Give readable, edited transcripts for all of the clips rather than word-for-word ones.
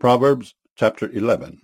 Proverbs chapter 11.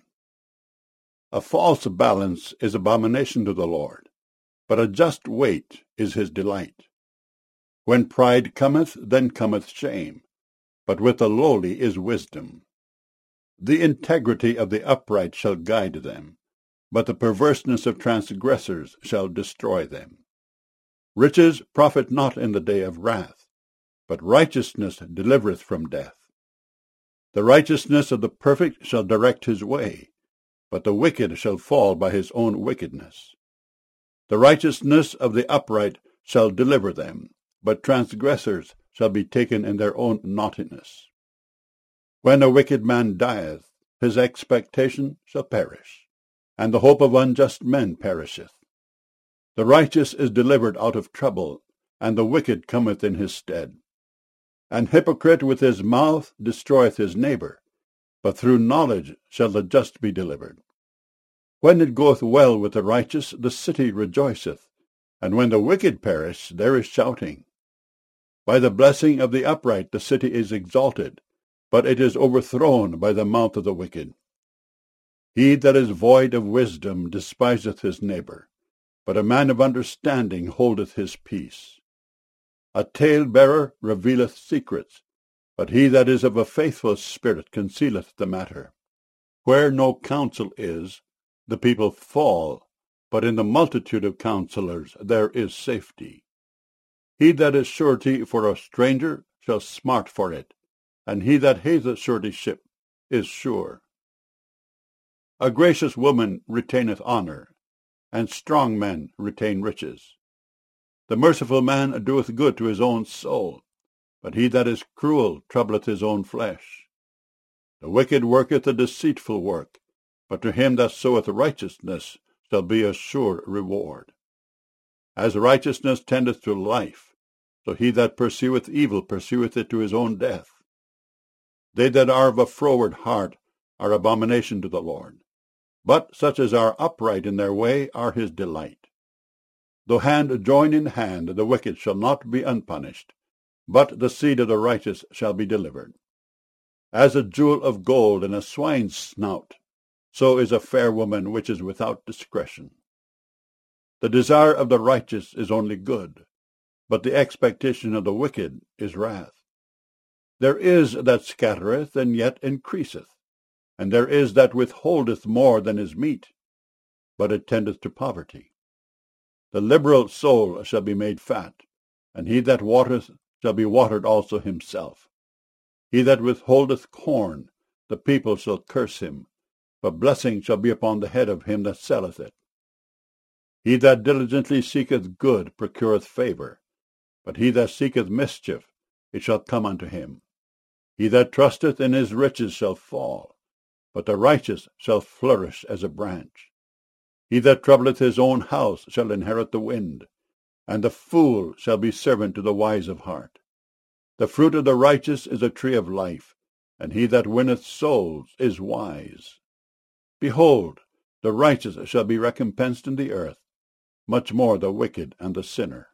A false balance is abomination to the Lord, but a just weight is his delight. When pride cometh, then cometh shame, but with the lowly is wisdom. The integrity of the upright shall guide them, but the perverseness of transgressors shall destroy them. Riches profit not in the day of wrath, but righteousness delivereth from death. The righteousness of the perfect shall direct his way, but the wicked shall fall by his own wickedness. The righteousness of the upright shall deliver them, but transgressors shall be taken in their own naughtiness. When a wicked man dieth, his expectation shall perish, and the hope of unjust men perisheth. The righteous is delivered out of trouble, and the wicked cometh in his stead. An hypocrite with his mouth destroyeth his neighbour, but through knowledge shall the just be delivered. When it goeth well with the righteous, the city rejoiceth, and when the wicked perish, there is shouting. By the blessing of the upright the city is exalted, but it is overthrown by the mouth of the wicked. He that is void of wisdom despiseth his neighbour, but a man of understanding holdeth his peace. A talebearer revealeth secrets, but he that is of a faithful spirit concealeth the matter. Where no counsel is, the people fall, but in the multitude of counselors there is safety. He that is surety for a stranger shall smart for it, and he that hateth suretyship is sure. A gracious woman retaineth honour, and strong men retain riches. The merciful man doeth good to his own soul, but he that is cruel troubleth his own flesh. The wicked worketh a deceitful work, but to him that soweth righteousness shall be a sure reward. As righteousness tendeth to life, so he that pursueth evil pursueth it to his own death. They that are of a froward heart are abomination to the Lord, but such as are upright in their way are his delight. Though hand join in hand, the wicked shall not be unpunished, but the seed of the righteous shall be delivered. As a jewel of gold in a swine's snout, so is a fair woman which is without discretion. The desire of the righteous is only good, but the expectation of the wicked is wrath. There is that scattereth, and yet increaseth, and there is that withholdeth more than is meet, but it tendeth to poverty. The liberal soul shall be made fat, and he that watereth shall be watered also himself. He that withholdeth corn, the people shall curse him, but blessing shall be upon the head of him that selleth it. He that diligently seeketh good procureth favour, but he that seeketh mischief, it shall come unto him. He that trusteth in his riches shall fall, but the righteous shall flourish as a branch. He that troubleth his own house shall inherit the wind, and the fool shall be servant to the wise of heart. The fruit of the righteous is a tree of life, and he that winneth souls is wise. Behold, the righteous shall be recompensed in the earth, much more the wicked and the sinner.